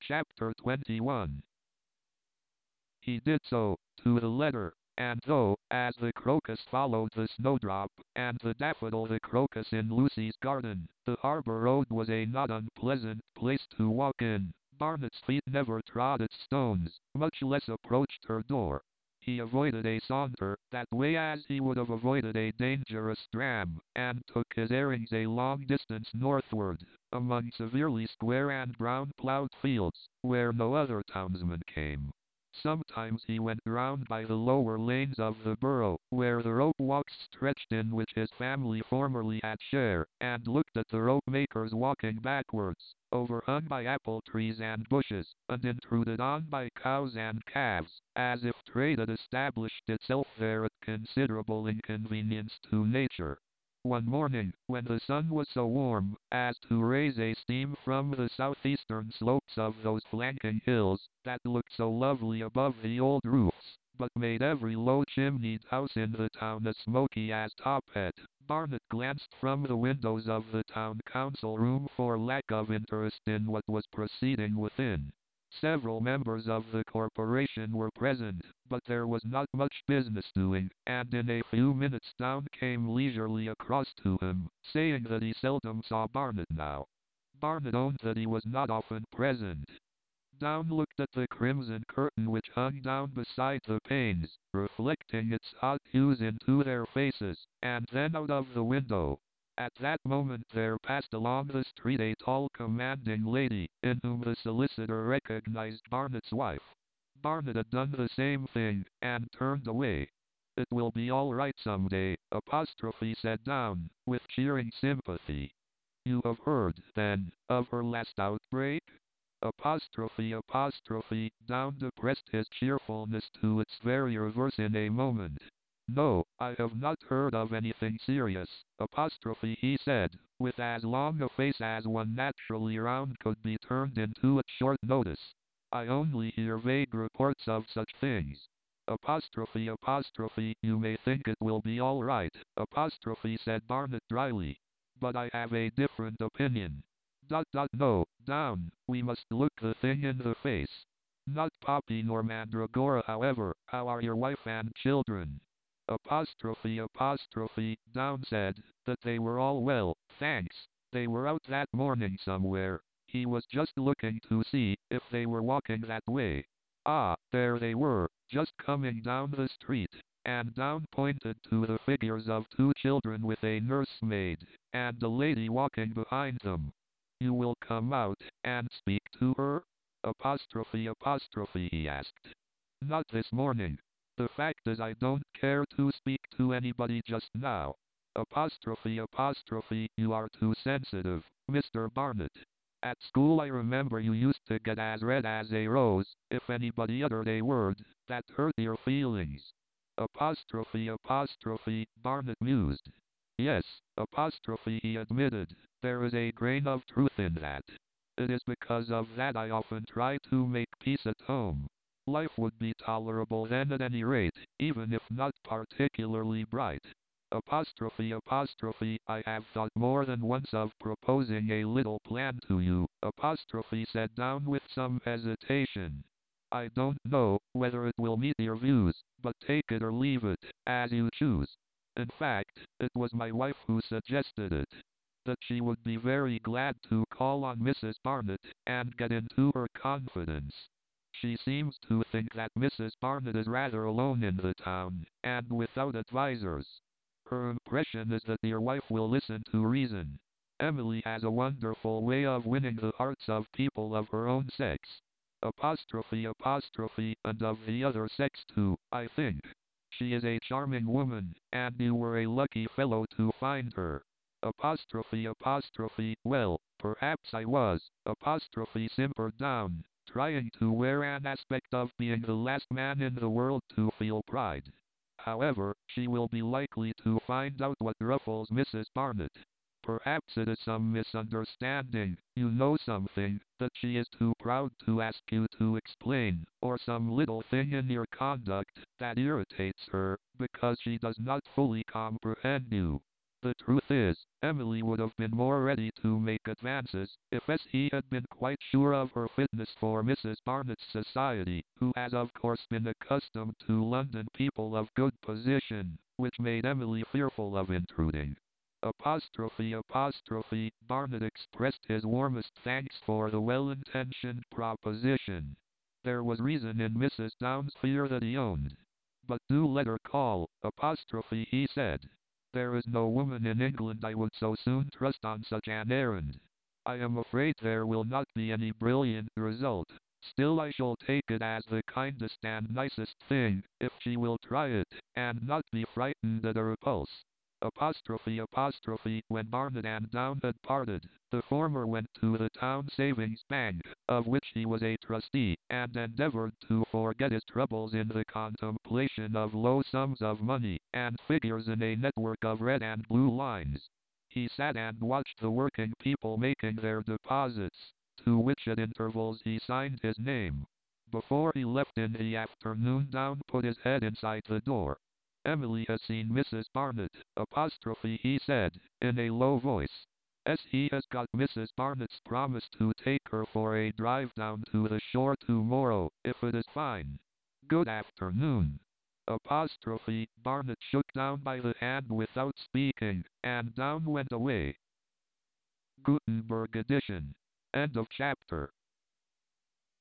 Chapter 21. He did so, to the letter, and though, as the crocus followed the snowdrop, and the daffodil the crocus in Lucy's garden, the harbor road was a not unpleasant place to walk in, Barnet's feet never trod its stones, much less approached her door. He avoided a saunter that way as he would have avoided a dangerous dram, and took his airings a long distance northward, among severely square and brown-ploughed fields, where no other townsman came. Sometimes he went round by the lower lanes of the borough, where the rope walks stretched in which his family formerly had share, and looked at the rope-makers walking backwards, overhung by apple trees and bushes, and intruded on by cows and calves, as if trade had established itself there at considerable inconvenience to nature. One morning, when the sun was so warm as to raise a steam from the southeastern slopes of those flanking hills, that looked so lovely above the old roofs, but made every low-chimneyed house in the town as smoky as Tophet, Barnet glanced from the windows of the town council room for lack of interest in what was proceeding within. Several members of the corporation were present, but there was not much business doing, and in a few minutes Down came leisurely across to him, saying that he seldom saw Barnet now. Barnet owned that he was not often present. Down looked at the crimson curtain which hung down beside the panes, reflecting its hot hues into their faces, and then out of the window. At that moment there passed along the street a tall commanding lady, in whom the solicitor recognized Barnet's wife. Barnet had done the same thing, and turned away. "It will be all right some day," said Down, with cheering sympathy. "You have heard, then, of her last outbreak?" Down depressed his cheerfulness to its very reverse in a moment. "No, I have not heard of anything serious," he said, with as long a face as one naturally round could be turned into at short notice. "I only hear vague reports of such things." "You may think it will be all right," said Barnet dryly. "But I have a different opinion. No, Down, we must look the thing in the face. Not Poppy nor Mandragora, however. How are your wife and children?" Down said that they were all well, thanks. They were out that morning somewhere. He was just looking to see if they were walking that way. Ah, there they were, just coming down the street, and Down pointed to the figures of two children with a nursemaid, and a lady walking behind them. "You will come out and speak to her?" He asked. "Not this morning. The fact is I don't care to speak to anybody just now." You are too sensitive, Mr. Barnet. At school I remember you used to get as red as a rose, if anybody uttered a word that hurt your feelings. Barnet mused. "Yes, he admitted, there is a grain of truth in that. It is because of that I often try to make peace at home. Life would be tolerable then at any rate, even if not particularly bright. I have thought more than once of proposing a little plan to you," said Down with some hesitation. "I don't know whether it will meet your views, but take it or leave it, as you choose. In fact, it was my wife who suggested it. That she would be very glad to call on Mrs. Barnet, and get into her confidence. She seems to think that Mrs. Barnet is rather alone in the town, and without advisers. Her impression is that your wife will listen to reason. Emily has a wonderful way of winning the hearts of people of her own sex. And of the other sex too, I think. She is a charming woman, and you were a lucky fellow to find her." Well, perhaps I was, simpered Down, trying to wear an aspect of being the last man in the world to feel pride. "However, she will be likely to find out what ruffles Mrs. Barnet. Perhaps it is some misunderstanding, you know, something that she is too proud to ask you to explain, or some little thing in your conduct that irritates her, because she does not fully comprehend you." The truth is, Emily would have been more ready to make advances if he had been quite sure of her fitness for Mrs. Barnett's society, who had of course been accustomed to London people of good position, which made Emily fearful of intruding. Barnett expressed his warmest thanks for the well-intentioned proposition. There was reason in Mrs. Downes' fear that he owned. But do let her call, he said. There is no woman in England I would so soon trust on such an errand. I am afraid there will not be any brilliant result. Still I shall take it as the kindest and nicest thing, if she will try it, and not be frightened at a repulse. When Barnett and Down had parted, the former went to the town savings bank, of which he was a trustee, and endeavored to forget his troubles in the contemplation of low sums of money, and figures in a network of red and blue lines. He sat and watched the working people making their deposits, to which at intervals he signed his name. Before he left in the afternoon, Down put his head inside the door. Emily has seen Mrs. Barnett, he said, in a low voice. He has got Mrs. Barnett's promise to take her for a drive down to the shore tomorrow, if it is fine. Good afternoon. Barnett shook Down by the hand without speaking, and Down went away. Gutenberg edition. End of chapter.